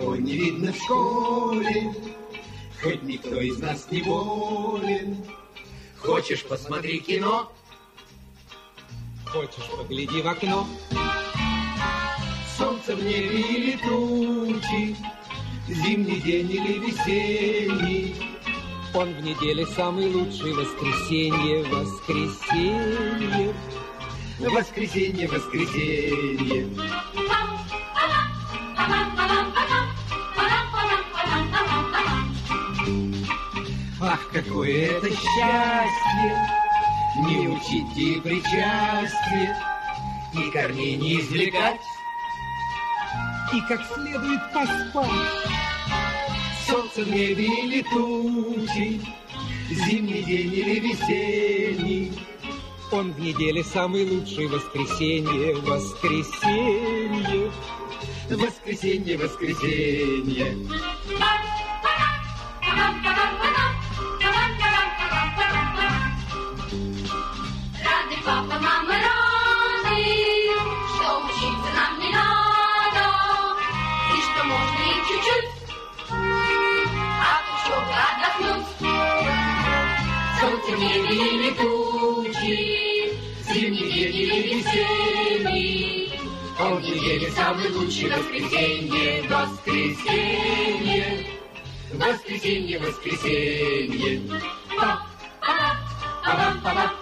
никого не видно в школе, хоть никто из нас не болен. Хочешь, посмотри кино? Хочешь, погляди в окно? Солнце в небе или тучи, зимний день или весенний. Он в неделе самый лучший, воскресенье, воскресенье. Воскресенье, воскресенье. Ах, какое это счастье, не учить и причастие, и корней не извлекать, и как следует поспать. Солнце в небе или тучи, зимний день или весенний. Он в неделе самый лучший, воскресенье, воскресенье. Воскресенье, воскресенье. Рады папа, мама, рады, что учиться нам не надо, и что можно и чуть-чуть от учебы отдохнуть. Солнце в небе или тучи, зимний день или весенний. Он в неделе самый лучший, воскресенье, воскресенье. Воскресенье, воскресенье. Па-па-па-па-па-па.